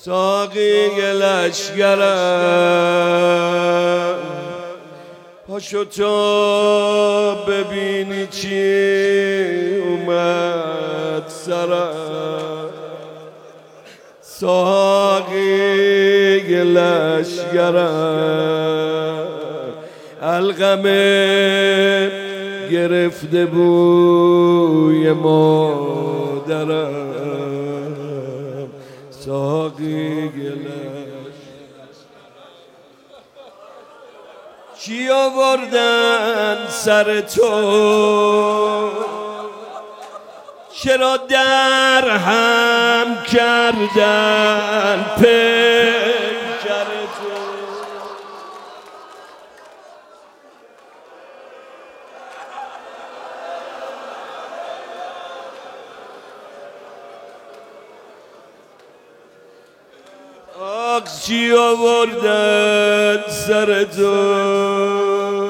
ساقی لشگرم پاشو تا ببینی چی اومد سرم. ساقی لشگرم القمه گرفته بوی مادرم. ساقی کی آوردن سر تو؟ چرا در هم کردن پیکر تو؟ چی آوردن سر تو؟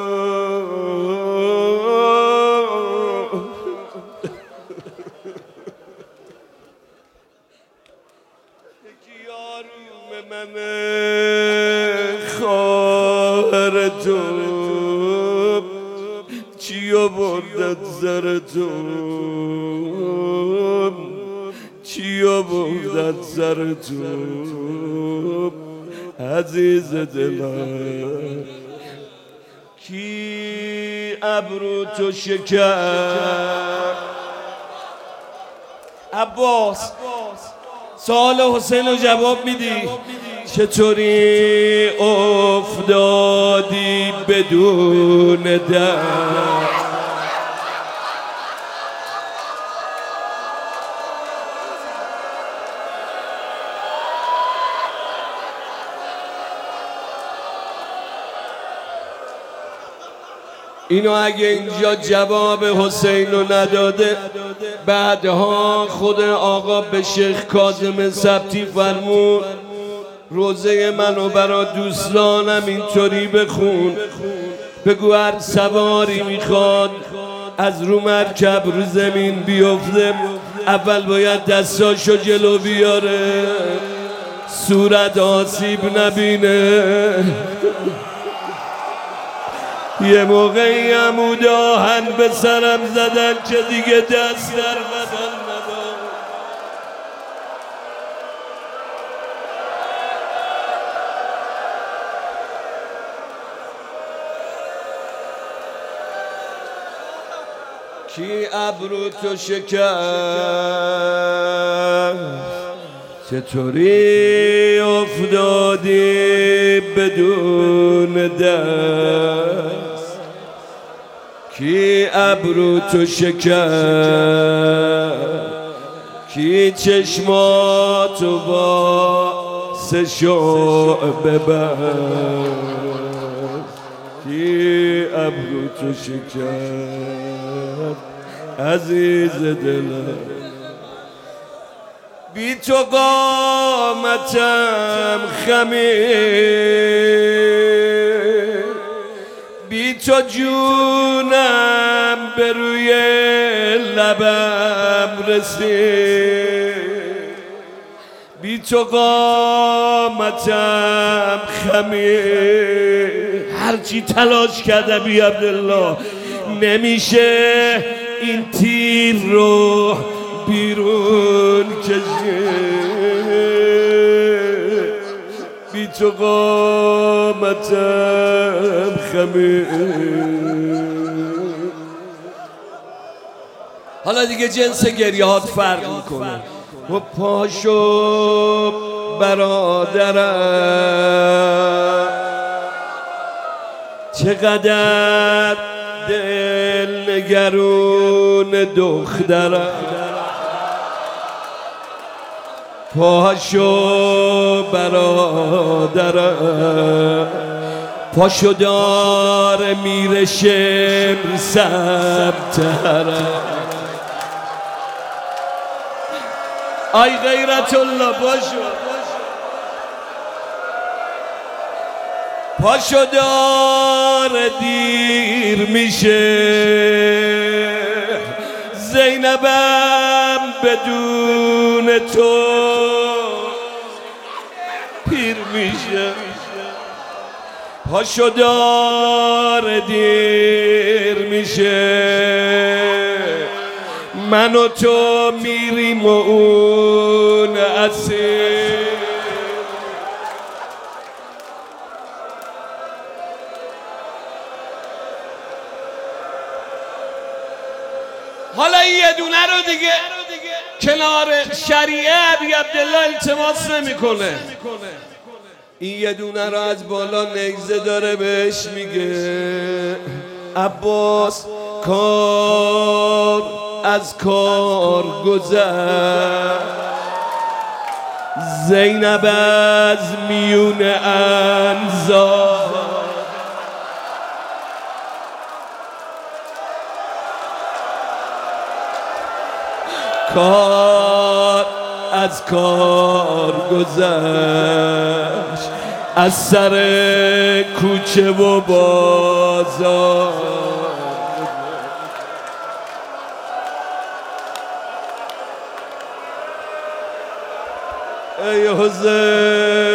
من خواهر تو چی آوردن سر تو؟ چی آوردن سر تو عزیز دلم؟ کی ابرو تو شکر؟ عباس سوال حسین رو جواب میدی؟ چطوری افتادی بدون درد؟ اینو اگه اینجا جواب حسین رو نداده، بعدها خود آقا به شیخ کاظم سبتی فرمود روزه منو برا دوستانم اینطوری بخون، بگو هر سواری میخواد از رو مرکب رو زمین بیفته اول باید دستاشو جلو بیاره صورت آسیب نبینه. یه موقعی عمود آهن به سرم زدن که دیگه دست در بدن ندارم. کی ابرو تو شکر؟ چطوری افتادی بدون دست؟ کی ابرو تو شکر؟ کی چشماتو با سه شعبه بست؟ کی ابرو تو شکر عزیز دلم؟ بی تو قامتم خمیر، بی تو جونم به روی لبم رسید، بی تو قامتم خمیر. هرچی تلاش کرده بی عبدالله نمیشه این تیر رو بیرون کشید، بی تو قامتم خمیر. حالا دیگه جنس گریهات فرق میکنه. و پاشو برادرم چقدر دل نگرون دخترم، پاشو برادرم پاشو داره میره شمر سمترم. آی غیرت الله پاشو پاشو داره دیر میشه، زینبم بدون تو دیر میشه پاشو داره دیر میشه من و تو میریم و اون اسیر حالا این یه دونه رو دیگه کنار شریعه ابی عبدالله التماس نمیکنه این یه دونه رو از بالا نیزه داره بهش میگه عباس کار از کار گذشت زینب از میون انزار کار از کار گذشت از سر کوچه و بازار ای حسین